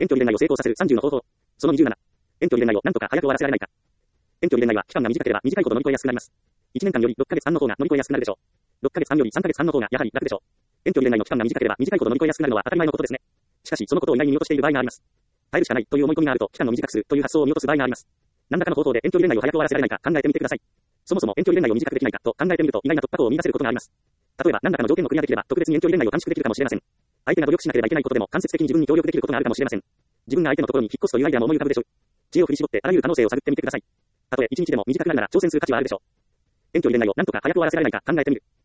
遠距離恋愛を成功させる30の方法。その27。遠距離恋愛をなんとか早く終わらせられないか。遠距離恋愛は期間が短ければ短いほど乗り越えやすくなります。1年間より6ヶ月半の方が乗り越えやすくなるでしょう。6ヶ月半より3ヶ月半の方がやはり楽でしょう。遠距離恋愛の期間が短ければ短いほど乗り越えやすくなるのは当たり前のことですね。しかしそのことを意外に見落としている場合があります。耐えるしかないという思い込みがあると期間を短くするという発想を見落とす場合があります。何らかの方法で遠距離恋愛を早く終わらせられないか考えてみてください。そもそも遠距離恋愛を短くできないかと考えてみると意外な突破口を見出せることがあります。例えば何らかの条件をクリアできれば特別に遠距離恋愛を短縮できるかもしれません。相手が努力しなければいけないことでも間接的に自分に協力できることがあるかもしれません。自分が相手のところに引っ越すというアイデアも思い浮かぶでしょう。知恵を振り絞ってあらゆる可能性を探ってみてください。たとえ1日でも短くなるなら挑戦する価値はあるでしょう。遠距離恋愛をなんとか早く終わらせられないか考えてみる。